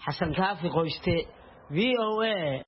Xasan Kaafi Qoyste, VOA.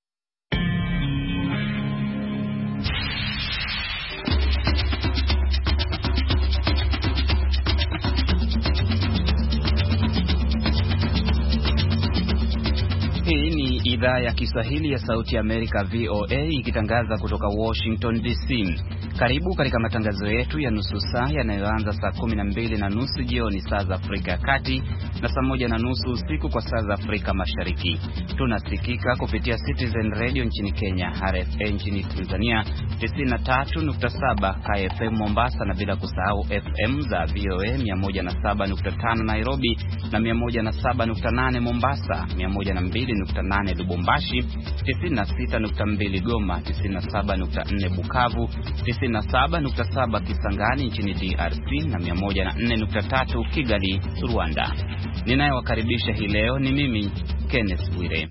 Hii ni idhaa ya Kiswahili ya Sauti ya Amerika VOA ikitangaza kutoka Washington DC. Karibu katika matangazo yetu ya nusu saa yanayoanza saa 12:30 jioni saa za Afrika ya Kati na saa 1:30 usiku kwa saa za Afrika Mashariki. Tunasikika kupitia Citizen Radio nchini Kenya, RFA nchini Tanzania, 93.7 KFM Mombasa, na bila kusahau FM za VOA 107.5 Nairobi na 107.8 Mombasa, 102.8 Lubumbashi, 96.2 Goma, 97.4 Bukavu, 97.7 Kisangani nchini DRC na 104.3 Kigali, Rwanda. Ninayewakaribisha hii leo ni mimi Kenneth Bwire.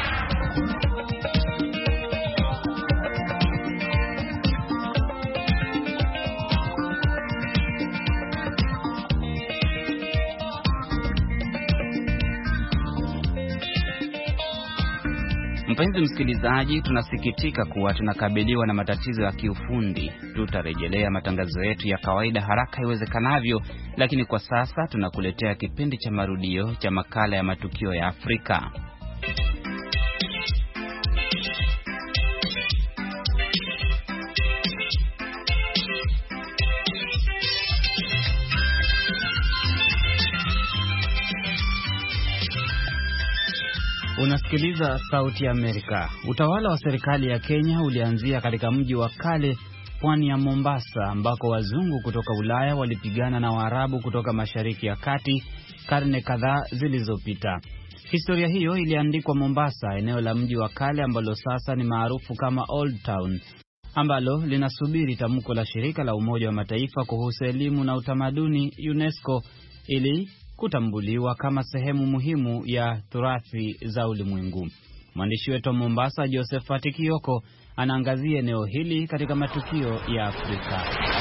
Mpenzi msikilizaji, tunasikitika kuwa tunakabiliwa na matatizo ya kiufundi. Tutarejelea matangazo yetu ya kawaida haraka iwezekanavyo, lakini kwa sasa tunakuletea kipindi cha marudio cha makala ya matukio ya Afrika. Unasikiliza Sauti ya Amerika. Utawala wa serikali ya Kenya ulianzia katika mji wa kale, pwani ya Mombasa, ambako wazungu kutoka Ulaya walipigana na Waarabu kutoka Mashariki ya Kati karne kadhaa zilizopita. Historia hiyo iliandikwa Mombasa, eneo la mji wa kale ambalo sasa ni maarufu kama Old Town, ambalo linasubiri tamko la shirika la Umoja wa Mataifa kuhusu elimu na utamaduni UNESCO ili kutambuliwa kama sehemu muhimu ya turathi za ulimwengu. Mwandishi wetu wa Mombasa Josephat Kioko anaangazia eneo hili katika matukio ya Afrika.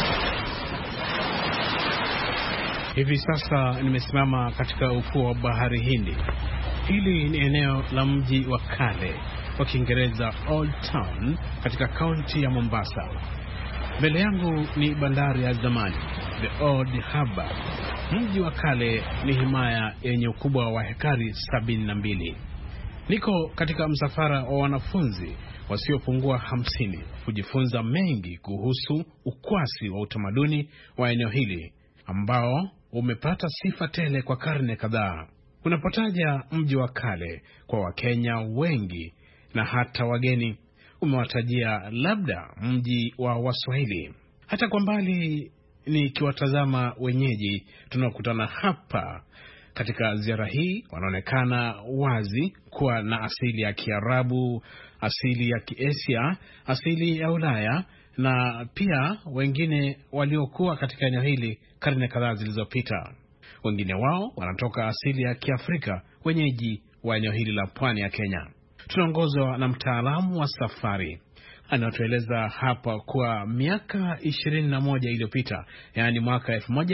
Hivi sasa nimesimama katika ufuo wa bahari Hindi. Hili ni eneo la mji wa kale, kwa Kiingereza Old Town, katika kaunti ya Mombasa. Mbele yangu ni bandari ya zamani, The Old Harbour. Mji wa kale ni himaya yenye ukubwa wa hekari 72. Niko katika msafara wa wanafunzi wasiopungua 50 kujifunza mengi kuhusu ukwasi wa utamaduni wa eneo hili ambao umepata sifa tele kwa karne kadhaa. Unapotaja mji wa kale kwa Wakenya wengi na hata wageni, umewatajia labda mji wa Waswahili. Hata kwa mbali nikiwatazama wenyeji tunaokutana hapa katika ziara hii, wanaonekana wazi kuwa na asili ya Kiarabu, asili ya Kiasia, asili ya Ulaya, na pia wengine waliokuwa katika eneo hili karne kadhaa zilizopita. Wengine wao wanatoka asili ya Kiafrika, wenyeji wa eneo hili la pwani ya Kenya. Tunaongozwa na mtaalamu wa safari anatueleza hapa kwa miaka 21 iliyopita, yani mwaka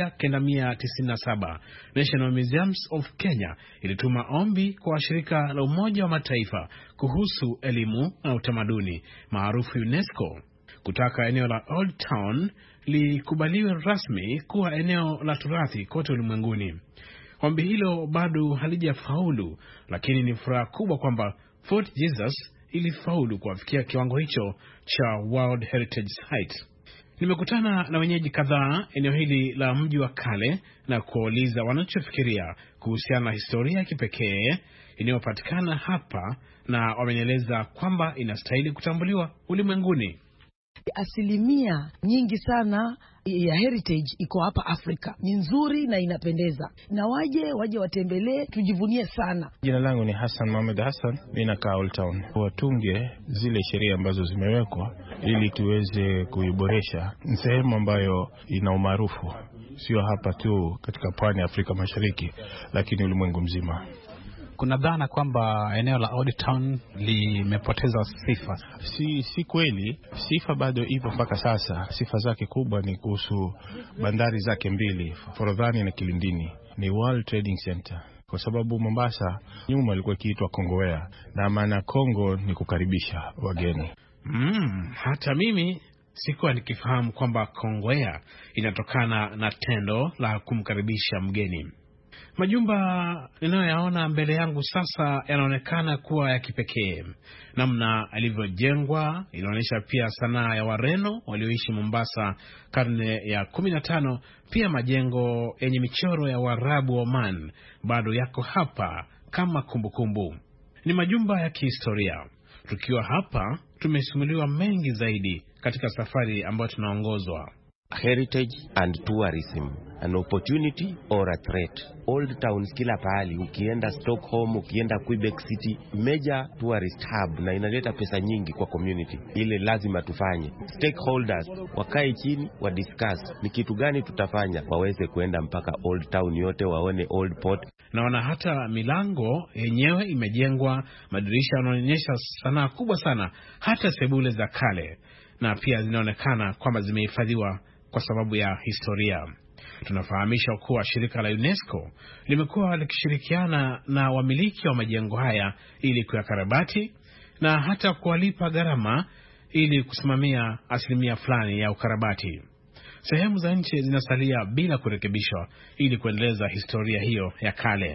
1997, National Museums of Kenya ilituma ombi kwa shirika la Umoja wa Mataifa kuhusu elimu na utamaduni maarufu UNESCO, kutaka eneo la Old Town likubaliwe rasmi kuwa eneo la turathi kote ulimwenguni. Ombi hilo bado halijafaulu, lakini ni furaha kubwa kwamba Fort Jesus ilifaulu kufikia kiwango hicho cha World Heritage Site. Nimekutana na wenyeji kadhaa eneo hili la mji wa kale na kuuliza wanachofikiria kuhusiana na historia ya kipekee inayopatikana hapa, na wamenieleza kwamba inastahili kutambuliwa ulimwenguni. Asilimia nyingi sana ya heritage iko hapa Afrika. Ni nzuri na inapendeza, na waje watembelee, tujivunie sana. Jina langu ni Hassan Mohamed Hassan, mimi nakaa Old Town. Watunge zile sheria ambazo zimewekwa ili tuweze kuiboresha. Ni sehemu ambayo ina umaarufu sio hapa tu katika pwani ya Afrika Mashariki, lakini ulimwengu mzima. Kuna dhana kwamba eneo la Old Town limepoteza sifa. Si kweli, sifa bado ipo mpaka sasa. Sifa zake kubwa ni kuhusu bandari zake mbili, Forodhani na Kilindini. Ni World Trading Center. kwa sababu Mombasa nyuma ilikuwa ikiitwa Kongowea, na maana Kongo ni kukaribisha wageni. Hata mimi sikuwa nikifahamu kwamba Kongowea inatokana na tendo la kumkaribisha mgeni. Majumba ninayoyaona mbele yangu sasa yanaonekana kuwa ya kipekee. Namna alivyojengwa inaonyesha pia sanaa ya Wareno walioishi Mombasa karne ya 15. Pia majengo yenye michoro ya Waarabu wa Oman bado yako hapa kama kumbukumbu. Ni majumba ya kihistoria. Tukiwa hapa tumesimuliwa mengi zaidi katika safari ambayo tunaongozwa. Heritage and tourism, an opportunity or a threat. Old towns kila pahali, ukienda Stockholm, ukienda Quebec City, major tourist hub, na inaleta pesa nyingi kwa community. Ile lazima tufanye. Stakeholders wakae chini wa discuss ni kitu gani tutafanya, waweze kuenda mpaka old town yote waone old port. Naona hata milango yenyewe imejengwa, madirisha yanaonyesha sanaa kubwa sana, hata sebule za kale, na pia zinaonekana kwamba zimehifadhiwa kwa sababu ya historia. Tunafahamisha kuwa shirika la UNESCO limekuwa likishirikiana na wamiliki wa majengo haya ili kuyakarabati na hata kuwalipa gharama ili kusimamia asilimia fulani ya ukarabati. Sehemu za nchi zinasalia bila kurekebishwa ili kuendeleza historia hiyo ya kale.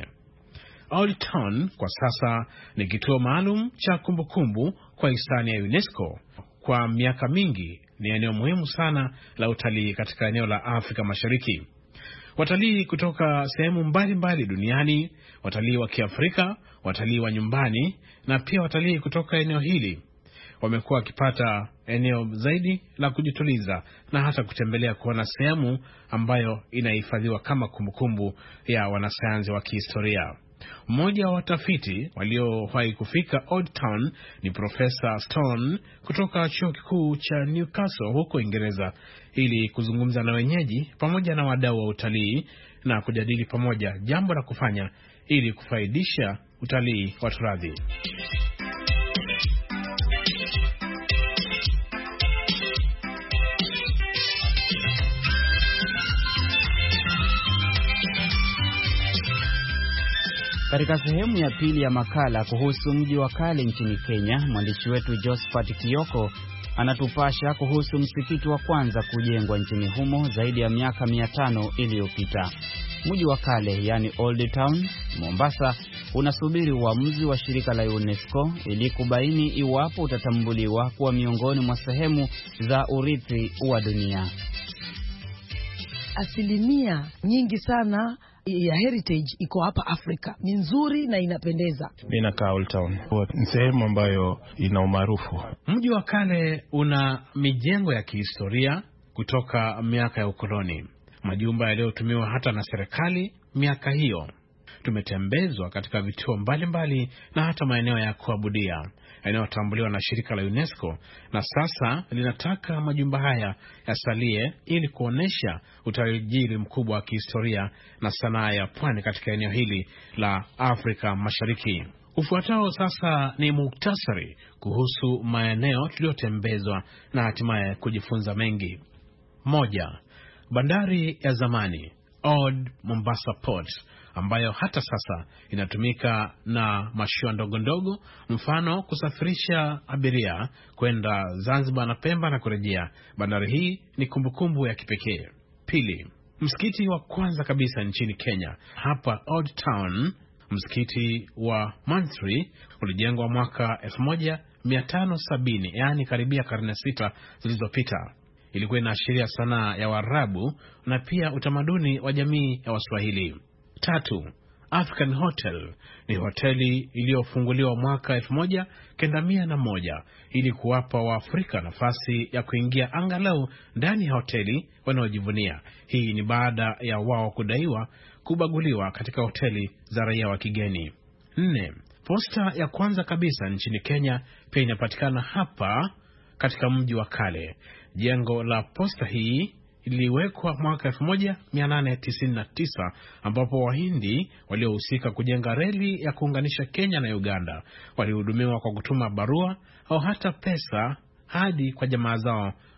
Old Town kwa sasa ni kituo maalum cha kumbukumbu kwa hisani ya UNESCO. Kwa miaka mingi ni eneo muhimu sana la utalii katika eneo la Afrika Mashariki. Watalii kutoka sehemu mbalimbali duniani, watalii wa Kiafrika, watalii wa nyumbani na pia watalii kutoka eneo hili wamekuwa wakipata eneo zaidi la kujituliza na hata kutembelea kuona sehemu ambayo inahifadhiwa kama kumbukumbu ya wanasayansi wa kihistoria. Mmoja wa watafiti waliowahi kufika Old Town ni Profesa Stone kutoka chuo kikuu cha Newcastle huko Uingereza, ili kuzungumza na wenyeji pamoja na wadau wa utalii na kujadili pamoja jambo la kufanya ili kufaidisha utalii wa turathi. Katika sehemu ya pili ya makala kuhusu mji wa kale nchini Kenya, mwandishi wetu Josephat Kioko anatupasha kuhusu msikiti wa kwanza kujengwa nchini humo zaidi ya miaka 500 iliyopita. Mji wa kale, yani Old Town, Mombasa, unasubiri uamuzi wa shirika la UNESCO ili kubaini iwapo utatambuliwa kuwa miongoni mwa sehemu za urithi wa dunia. Asilimia nyingi sana ya heritage iko hapa Afrika. Ni nzuri na inapendeza. Mimi nakaa Old Town. Ni sehemu ambayo ina umaarufu. Mji wa kale una mijengo ya kihistoria kutoka miaka ya ukoloni. Majumba yaliyotumiwa hata na serikali miaka hiyo. Tumetembezwa katika vituo mbalimbali na hata maeneo ya kuabudia yanayotambuliwa na shirika la UNESCO, na sasa linataka majumba haya yasalie ili kuonesha utajiri mkubwa wa kihistoria na sanaa ya pwani katika eneo hili la Afrika Mashariki. Ufuatao sasa ni muktasari kuhusu maeneo tuliyotembezwa na hatimaye kujifunza mengi. 1. Bandari ya zamani Old Mombasa Port, ambayo hata sasa inatumika na mashua ndogo ndogo, mfano kusafirisha abiria kwenda Zanzibar na Pemba na kurejea. Bandari hii ni kumbukumbu ya kipekee. 2. Msikiti wa kwanza kabisa nchini Kenya hapa Old Town, msikiti wa Manthri, ulijengwa mwaka 1570, yani karibia karne 6 zilizopita. Ilikuwa inaashiria sanaa ya Waarabu na pia utamaduni wa jamii ya Waswahili. 3. African Hotel ni hoteli iliyofunguliwa mwaka 1901 ili kuwapa Waafrika nafasi ya kuingia angalau ndani ya hoteli wanaojivunia. Hii ni baada ya wao kudaiwa kubaguliwa katika hoteli za raia wa kigeni. 4. Posta ya kwanza kabisa nchini Kenya pia inapatikana hapa katika mji wa kale. Jengo la posta hii iliwekwa mwaka 1899 ambapo Wahindi waliohusika kujenga reli ya kuunganisha Kenya na Uganda walihudumiwa kwa kutuma barua au hata pesa hadi kwa jamaa zao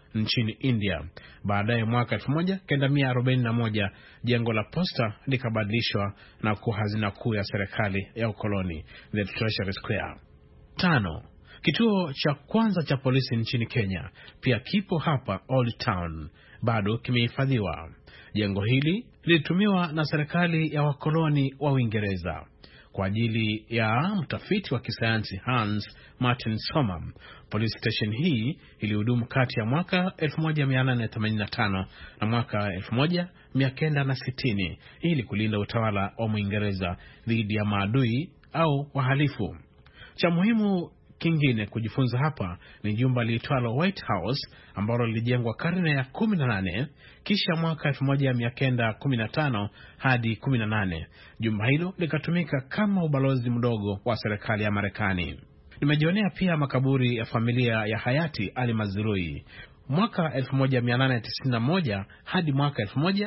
nchini India. Baadaye mwaka 1941 jengo la posta likabadilishwa na kuwa hazina kuu ya serikali ya ukoloni, the Treasury Square. 5. Kituo cha kwanza cha polisi nchini Kenya pia kipo hapa Old Town, bado kimehifadhiwa. Jengo hili lilitumiwa na serikali ya wakoloni wa Uingereza kwa ajili ya mtafiti wa kisayansi Hans Martin Sommer. Police station hii ilihudumu kati ya mwaka 1885 na mwaka 1960 ili kulinda utawala wa Muingereza dhidi ya maadui au wahalifu. Cha muhimu kingine kujifunza hapa ni jumba liitwalo White House ambalo lilijengwa karne ya 18 kisha mwaka 1915 hadi 18. Jumba hilo likatumika kama ubalozi mdogo wa serikali ya Marekani. Nimejionea pia makaburi ya familia ya hayati Ali Mazrui. Mwaka 1891 hadi mwaka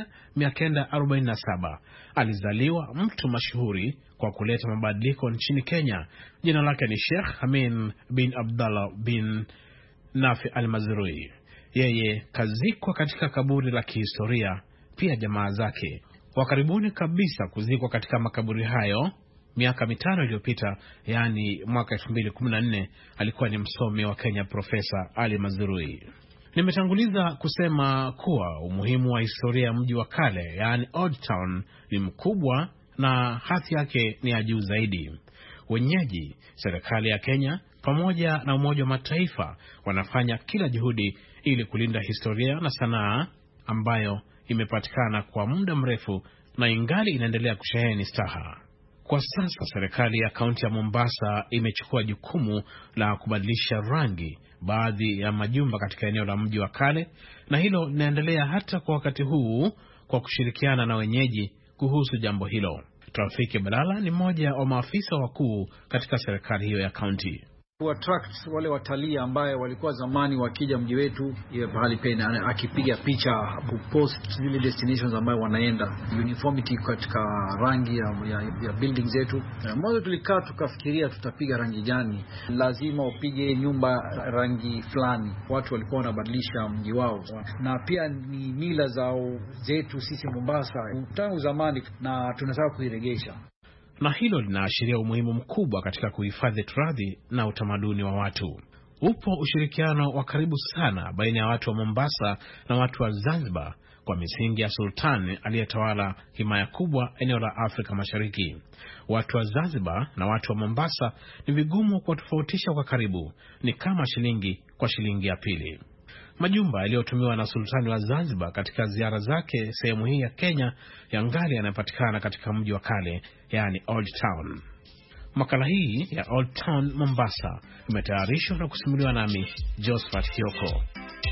1947 alizaliwa mtu mashuhuri kwa kuleta mabadiliko nchini Kenya. Jina lake ni Sheikh Amin bin Abdullah bin Nafi al-Mazrui. Yeye kazikwa katika kaburi la kihistoria. Pia jamaa zake wa karibuni kabisa kuzikwa katika makaburi hayo miaka 5 iliyopita, yani mwaka 2014, alikuwa ni msomi wa Kenya Profesa Ali Mazrui. Nimetanguliza kusema kuwa umuhimu wa historia ya mji wa kale, yani Old Town, ni mkubwa na hadhi yake ni ya juu zaidi. Wenyeji, serikali ya Kenya pamoja na Umoja wa Mataifa wanafanya kila juhudi ili kulinda historia na sanaa ambayo imepatikana kwa muda mrefu na ingali inaendelea kusheheni staha. Kwa sasa serikali ya kaunti ya Mombasa imechukua jukumu la kubadilisha rangi baadhi ya majumba katika eneo la mji wa kale, na hilo linaendelea hata kwa wakati huu kwa kushirikiana na wenyeji kuhusu jambo hilo. Trafiki Balala ni mmoja wa maafisa wakuu katika serikali hiyo ya kaunti. Attract wale watalii ambaye walikuwa zamani wakija mji wetu iwe pahali pena akipiga picha kupost zile destinations ambayo wanaenda, uniformity katika rangi ya building zetu. Mwanzo tulikaa tukafikiria tutapiga rangi gani, lazima upige nyumba rangi fulani. Watu walikuwa wanabadilisha mji wao, na pia ni mila zao zetu sisi Mombasa tangu zamani na tunataka kuiregesha. Na hilo linaashiria umuhimu mkubwa katika kuhifadhi turathi na utamaduni wa watu. Upo ushirikiano wa karibu sana baina ya watu wa Mombasa na watu wa Zanzibar kwa misingi ya sultani aliyetawala himaya kubwa eneo la Afrika Mashariki. Watu wa Zanzibar na watu wa Mombasa ni vigumu kuwatofautisha kwa karibu, ni kama shilingi kwa shilingi ya pili. Majumba yaliyotumiwa na sultani wa Zanzibar katika ziara zake sehemu hii ya Kenya yangali yanapatikana katika mji wa kale, yani Old Town. Makala hii ya Old Town Mombasa imetayarishwa na kusimuliwa nami Josephat Kioko.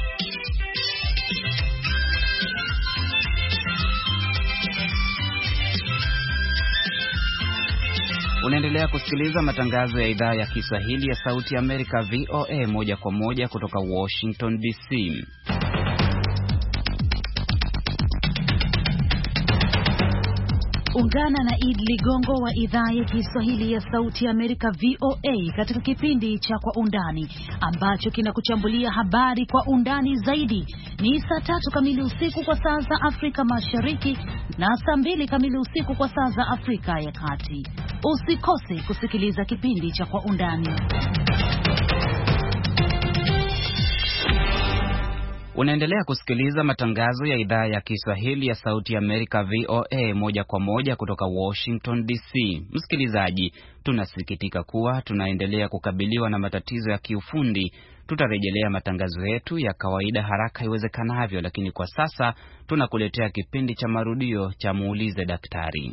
Unaendelea kusikiliza matangazo ya idhaa ya Kiswahili ya Sauti ya Amerika VOA moja kwa moja kutoka Washington DC. Ungana na Id Ligongo wa idhaa ya Kiswahili ya Sauti ya Amerika VOA katika kipindi cha Kwa Undani ambacho kinakuchambulia habari kwa undani zaidi. Ni saa 3 kamili usiku kwa saa za Afrika Mashariki na saa 2 kamili usiku kwa saa za Afrika ya Kati. Usikose kusikiliza kipindi cha Kwa Undani. Unaendelea kusikiliza matangazo ya idhaa ya Kiswahili ya Sauti ya Amerika VOA moja kwa moja kutoka Washington DC. Msikilizaji, tunasikitika kuwa tunaendelea kukabiliwa na matatizo ya kiufundi. Tutarejelea matangazo yetu ya kawaida haraka iwezekanavyo, lakini kwa sasa tunakuletea kipindi cha marudio cha Muulize Daktari.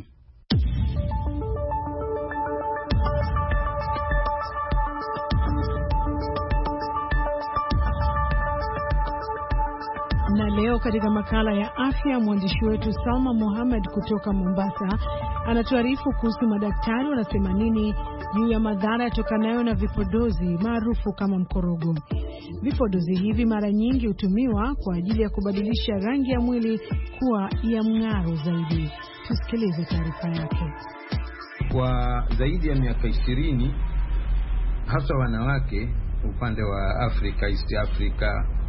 Na leo katika makala ya afya, mwandishi wetu Salma Mohamed kutoka Mombasa anatuarifu kuhusu madaktari wanasema nini juu ya madhara yatokanayo na vipodozi maarufu kama mkorogo. Vipodozi hivi mara nyingi hutumiwa kwa ajili ya kubadilisha rangi ya mwili kuwa ya mng'aro zaidi. Tusikilize taarifa yake. Kwa zaidi ya miaka 20 hasa wanawake upande wa Afrika, East Africa,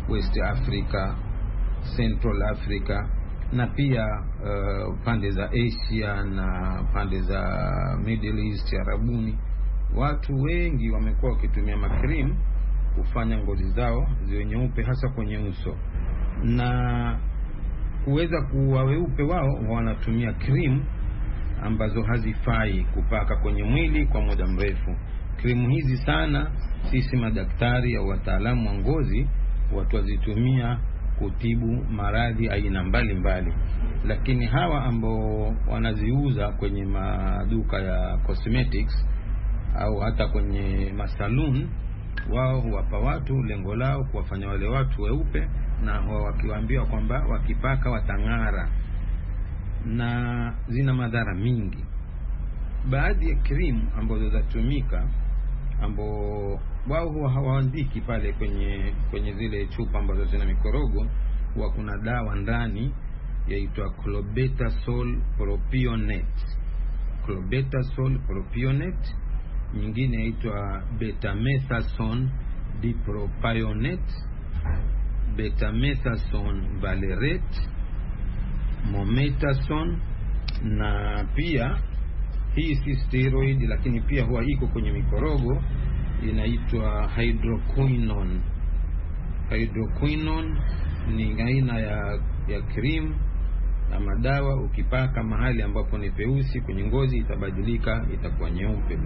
West Africa, Central Africa na pia pande za Asia na pande za Middle East, Arabuni. Watu wengi wamekuwa wakitumia makrim kufanya ngozi zao ziwe nyeupe, hasa kwenye uso, na kuweza kuwa weupe wao wanatumia cream ambazo hazifai kupaka kwenye mwili kwa muda mrefu. Krimu hizi sana sisi madaktari au wataalamu wa ngozi watu wazitumia kutibu maradhi aina mbalimbali, lakini hawa ambao wanaziuza kwenye maduka ya cosmetics au hata kwenye masaluni, wao huwapa watu, lengo lao kuwafanya wale watu weupe, na wakiwaambia kwamba wakipaka watang'ara, na zina madhara mingi. Baadhi ya cream ambazo zatumika ambao wao huwa hawaandiki pale kwenye zile chupa ambazo zina mikorogo, huwa kuna dawa ndani yaitwa clobetasol propionate. Clobetasol propionate, nyingine yaitwa betamethasone dipropionate, betamethasone valerate, mometasone, na pia hii si steroid lakini pia huwa iko kwenye mikorogo, inaitwa hydroquinone. Hydroquinone ni aina ya cream na madawa, ukipaka mahali ambapo ni peusi kwenye ngozi itabadilika, itakuwa nyeupe.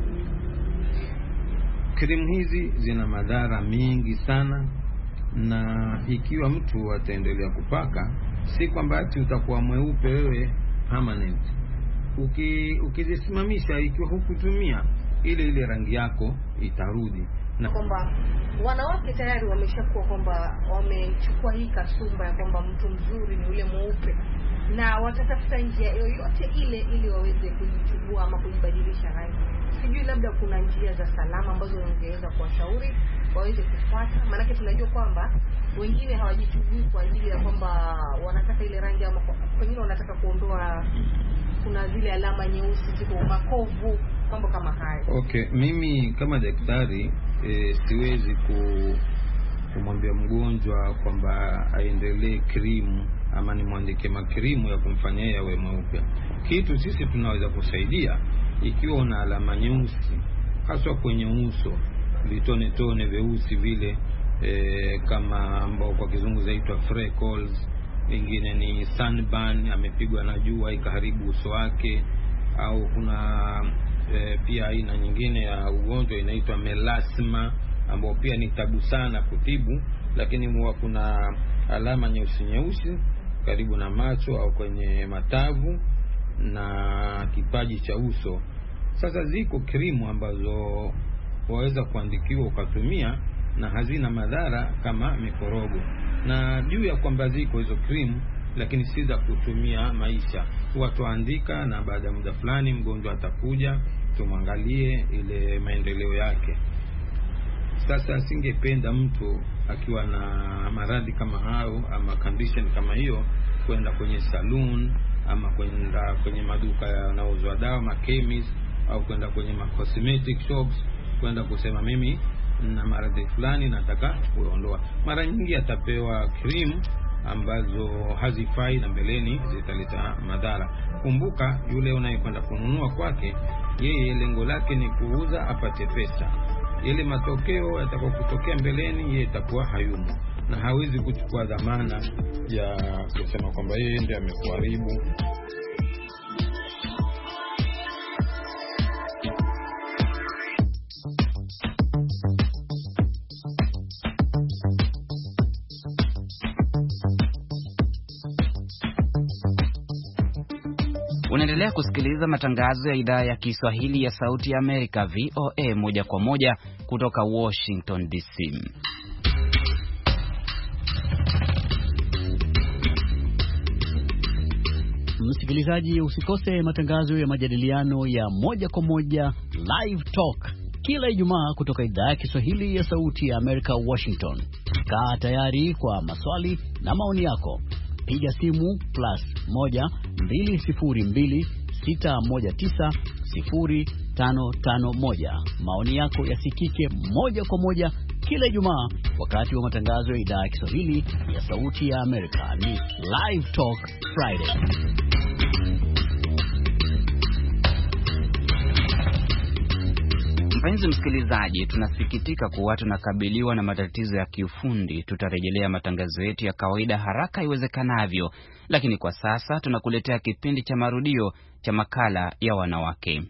Cream hizi zina madhara mingi sana, na ikiwa mtu ataendelea kupaka, si kwamba ati utakuwa mweupe wewe permanent. Ukizisimamisha, ikiwa hukutumia ile rangi yako itarudi. Na kwamba wanawake tayari wameshakuwa kwamba wamechukua hii kasumba ya kwamba mtu mzuri ni ule mweupe, na watatafuta njia yoyote ile ili waweze kujichubua ama kujibadilisha rangi. Sijui labda kuna njia za salama ambazo ungeweza kuwashauri waweze kufuata, maana tunajua kwamba wengine hawajichubui kwa ajili ya kwamba wanataka ile rangi, ama wengine wanataka kuondoa, kuna zile alama nyeusi ziko makovu, mambo kama hayo. Okay, mimi kama daktari siwezi kumwambia mgonjwa kwamba aendelee cream ama nimwandike makrimu ya kumfanyia yawe mweupe. Kitu sisi tunaweza kusaidia, ikiwa una alama nyeusi hasa kwenye uso, vitone tone vyeusi vile, kama ambao kwa kizungu zaitwa freckles, ingine ni sunburn, amepigwa na jua ikaharibu uso wake, au kuna pia aina nyingine ya ugonjwa inaitwa melasma ambao pia ni tabu sana kutibu, lakini huwa kuna alama nyeusi karibu na macho au kwenye matavu na kipaji cha uso. Sasa ziko krimu ambazo waweza kuandikiwa ukatumia na hazina madhara kama mikorogo, na juu ya kwamba ziko hizo krimu lakini si za kutumia maisha. Watu andika, na baada ya muda fulani mgonjwa atakuja tumwangalie ile maendeleo yake. Sasa singependa mtu akiwa na maradhi kama hayo ama condition kama hiyo kwenda kwenye saloon ama kwenda kwenye maduka yanayouzwa dawa, makemis, au kwenda kwenye cosmetic shops kwenda kusema mimi na maradhi fulani nataka kuondoa. Mara nyingi atapewa cream ambazo hazifai na mbeleni zitaleta madhara. Kumbuka, yule unayekwenda kununua kwake, yeye lengo lake ni kuuza apate pesa. Ile matokeo yatakayotokea mbeleni yeye itakuwa hayumo, na hawezi kuchukua dhamana ya kusema kwamba yeye ndiye amekuharibu. Unaendelea kusikiliza matangazo ya idhaa ya Kiswahili ya Sauti ya Amerika, VOA, moja kwa moja kutoka Washington DC. Msikilizaji, usikose matangazo ya majadiliano ya moja kwa moja, Live Talk, kila Ijumaa kutoka idhaa ya Kiswahili ya Sauti ya Amerika, Washington. Kaa tayari kwa maswali na maoni yako. Piga simu +1 202 619 0551. Maoni yako yasikike moja kwa moja kila Ijumaa wakati wa matangazo ya idhaa ya Kiswahili ya Sauti ya Amerika. Ni Live Talk Friday. Mpenzi msikilizaji, tunasikitika kuwa tunakabiliwa na matatizo ya kiufundi. Tutarejelea matangazo yetu ya kawaida haraka iwezekanavyo, lakini kwa sasa tunakuletea kipindi cha marudio cha makala ya wanawake.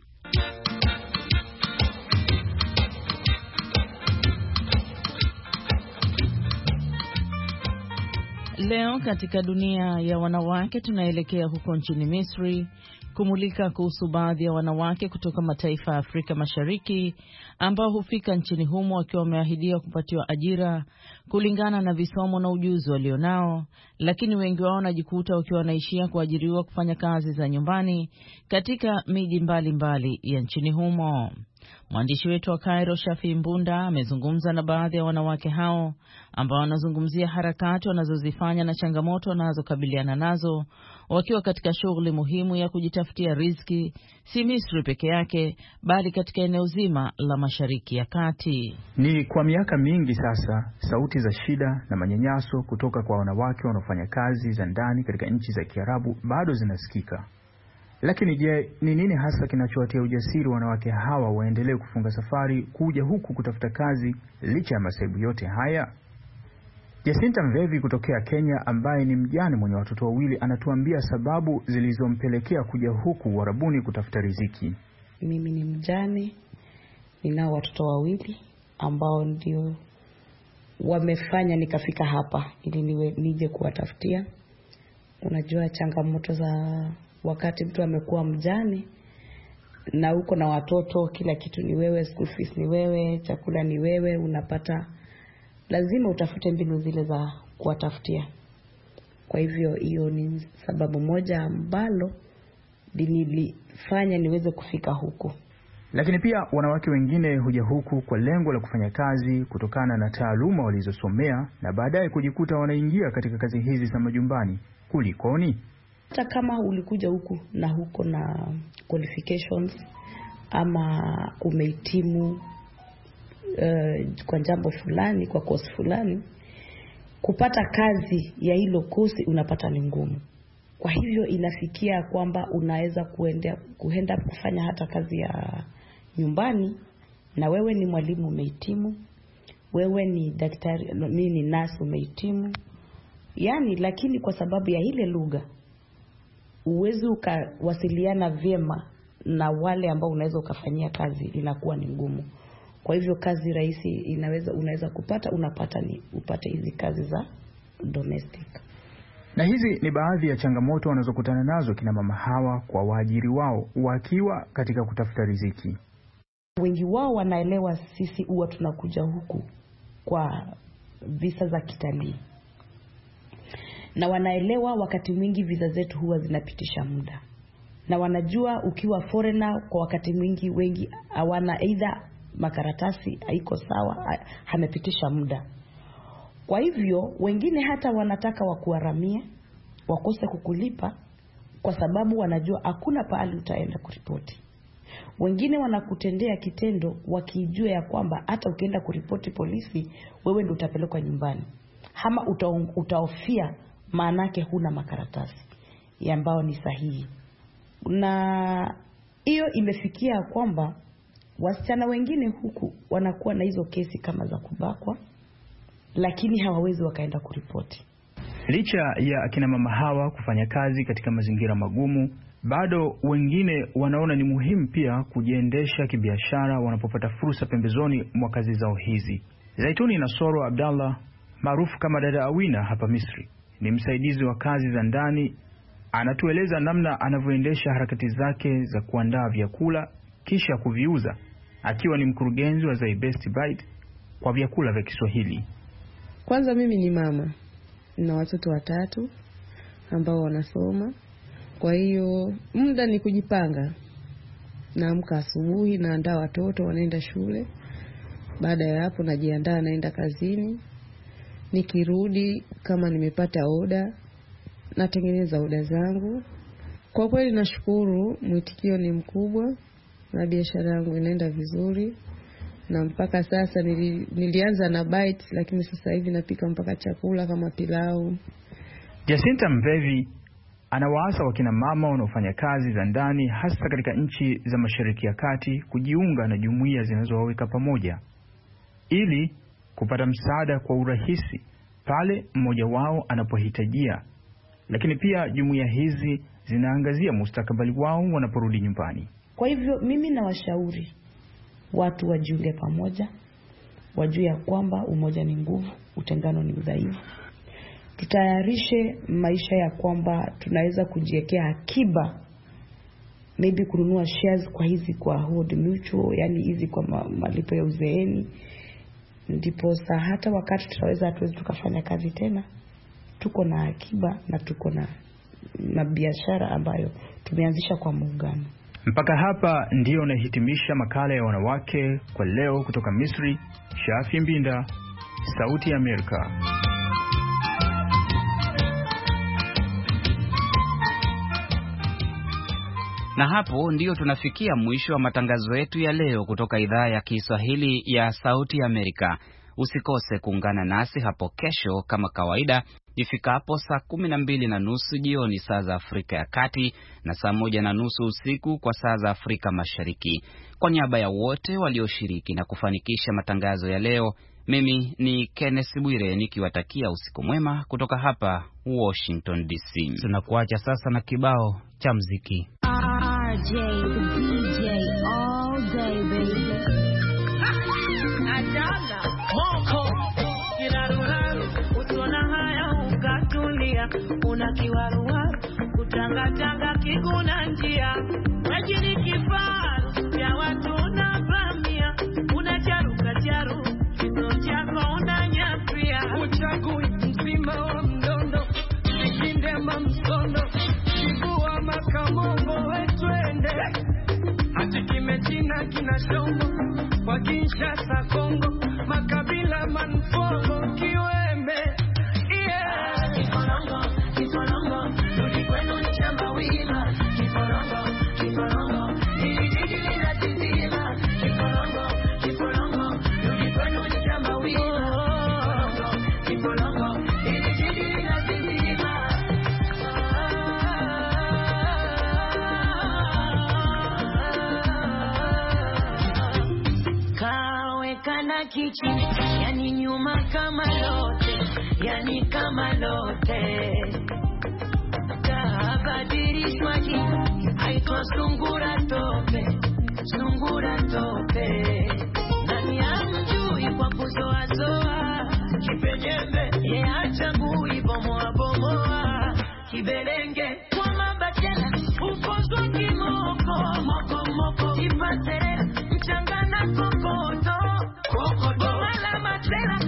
Leo katika dunia ya wanawake tunaelekea huko nchini Misri kumulika kuhusu baadhi ya wanawake kutoka mataifa ya Afrika Mashariki ambao hufika nchini humo wakiwa wameahidiwa kupatiwa ajira kulingana na visomo na ujuzi walionao, lakini wengi wao wanajikuta wakiwa wanaishia kuajiriwa kufanya kazi za nyumbani katika miji mbalimbali ya nchini humo. Mwandishi wetu wa Cairo, Shafi Mbunda, amezungumza na baadhi ya wanawake hao ambao wanazungumzia harakati wanazozifanya na changamoto wanazokabiliana nazo wakiwa katika shughuli muhimu ya kujitafutia riziki, si Misri peke yake, bali katika eneo zima la Mashariki ya Kati. Ni kwa miaka mingi sasa, sauti za shida na manyanyaso kutoka kwa wanawake wanaofanya kazi za ndani katika nchi za Kiarabu bado zinasikika. Lakini je, ni nini hasa kinachowatia ujasiri wanawake hawa waendelee kufunga safari kuja huku kutafuta kazi licha ya masaibu yote haya? Jacinta Mvevi kutokea Kenya, ambaye ni mjane mwenye watoto wawili, anatuambia sababu zilizompelekea kuja huku Uarabuni kutafuta riziki. Mimi ni mjane, ninao watoto wawili ambao ndio wamefanya nikafika hapa ili nije kuwatafutia. Unajua changamoto za wakati mtu amekuwa mjane na uko na watoto, kila kitu ni wewe, school fees ni wewe, chakula ni wewe, unapata lazima utafute mbinu zile za kuwatafutia. Kwa hivyo hiyo ni sababu moja ambalo nilifanya niweze kufika huku. Lakini pia wanawake wengine huja huku kwa lengo la kufanya kazi kutokana na taaluma walizosomea na baadaye kujikuta wanaingia katika kazi hizi za majumbani. Kulikoni? Hata kama ulikuja huku na huko na qualifications ama umehitimu kwa jambo fulani, kwa course fulani, kupata kazi ya hilo kosi unapata ni ngumu. Kwa hivyo inafikia kwamba unaweza kuenda kufanya hata kazi ya nyumbani, na wewe ni mwalimu umehitimu, wewe ni daktari, mimi ni nurse umehitimu, yani, lakini kwa sababu ya ile lugha uwezi ukawasiliana vyema na wale ambao unaweza ukafanyia kazi, inakuwa ni ngumu. Kwa hivyo kazi rahisi unaweza unapata ni upate hizi kazi za domestic. Na hizi ni baadhi ya changamoto wanazokutana nazo kina mama hawa kwa waajiri wao wakiwa katika kutafuta riziki. Wengi wao wanaelewa sisi huwa tunakuja huku kwa visa za kitalii, na wanaelewa wakati mwingi visa zetu huwa zinapitisha muda, na wanajua ukiwa foreigner kwa wakati mwingi wengi hawana either makaratasi haiko sawa, hamepitisha muda. Kwa hivyo wengine hata wanataka wakuharamie, wakose kukulipa kwa sababu wanajua hakuna pahali utaenda kuripoti. Wengine wanakutendea kitendo wakijua ya kwamba hata ukienda kuripoti polisi wewe ndio utapelekwa nyumbani, ama utaofia maanake huna makaratasi ambao ni sahihi. Na hiyo imefikia kwamba wasichana wengine huku wanakuwa na hizo kesi kama za kubakwa, lakini hawawezi wakaenda kuripoti. Licha ya akina mama hawa kufanya kazi katika mazingira magumu, bado wengine wanaona ni muhimu pia kujiendesha kibiashara wanapopata fursa pembezoni mwa kazi zao hizi. Zaituni Nasoro Abdallah, maarufu kama Dada Awina hapa Misri, ni msaidizi wa kazi za ndani. Anatueleza namna anavyoendesha harakati zake za kuandaa vyakula kisha kuviuza, akiwa ni mkurugenzi wa The Best Bite kwa vyakula vya Kiswahili. Kwanza mimi ni mama na watoto 3 ambao wanasoma. Kwa hiyo muda ni kujipanga. Naamka asubuhi, naandaa watoto wanaenda shule. Baada ya hapo najiandaa naenda kazini. Nikirudi kama nimepata oda, natengeneza oda zangu. Kwa kweli nashukuru, mwitikio ni mkubwa na biashara yangu inaenda vizuri na mpaka sasa nilianza na bites, lakini sasa hivi napika mpaka chakula kama pilau. Jacinta Mvevi anawaasa wakina mama wanaofanya kazi za ndani hasa katika nchi za Mashariki ya Kati kujiunga na jumuiya zinazowaweka pamoja ili kupata msaada kwa urahisi pale mmoja wao anapohitajia. Lakini pia jumuiya hizi zinaangazia mustakabali wao wanaporudi nyumbani. Kwa hivyo mimi nawashauri watu wajiunge pamoja, wajue ya kwamba umoja ni nguvu, utengano ni udhaifu. Tutayarishe maisha ya kwamba tunaweza kujiwekea akiba, maybe kununua shares kwa Old Mutual, yani hizi kwa malipo ya uzeeni. Ndipo hata wakati hatuwezi tukafanya kazi tena, tuko na akiba na tuko na biashara ambayo tumeanzisha kwa muungano. Mpaka hapa ndio nahitimisha makala ya wanawake kwa leo kutoka Misri. Shafi Mbinda, Sauti ya Amerika. Na hapo ndio tunafikia mwisho wa matangazo yetu ya leo kutoka idhaa ya Kiswahili ya Sauti ya Amerika. Usikose kuungana nasi hapo kesho kama kawaida ifikapo saa 12:30 jioni saa za Afrika ya Kati na saa 1:30 usiku kwa saa za Afrika Mashariki. Kwa niaba ya wote walioshiriki na kufanikisha matangazo ya leo, mimi ni Kenneth Bwire nikiwatakia usiku mwema kutoka hapa Washington DC. Tunakuacha sasa na kibao cha muziki. RJ, the DJ, all day, baby. Adanga, moko, kiraruharu, utuona haya ukatulia, unakiwaruharu, kutangatanga kiguna njia, majini kifaru, ya watu unavamia, unacharuka charu, kito chako unanyapia. Uchagui mzima wa mdondo, nikindema msondo, kibua makamongo wetwende, hati kimechina kinashombo, kwa Kinshasa Kongo, makabila manfogo kiwembe. Yeah. Kiforongo, kiforongo, rudi kwenu nchamba wima. Kiforongo, kiforongo, hili jiji linatizima. Kiforongo, kiforongo, rudi kwenu nchamba wima. Kiforongo, kiforongo, hili jiji linatizima. Kana kichi, yani nyuma kama lote, yani kama lote. Kabadirishwa jina, haitwa sungura tope, sungura tope. Nani amjui kwa kuzoazoa, kipejembe, ye achagui bomoa bomoa. Kibelenge, kwa mabachela, ukozwa kimoko, moko moko. Kipaterera, mchangana kokoto, kokoto. Mala matela,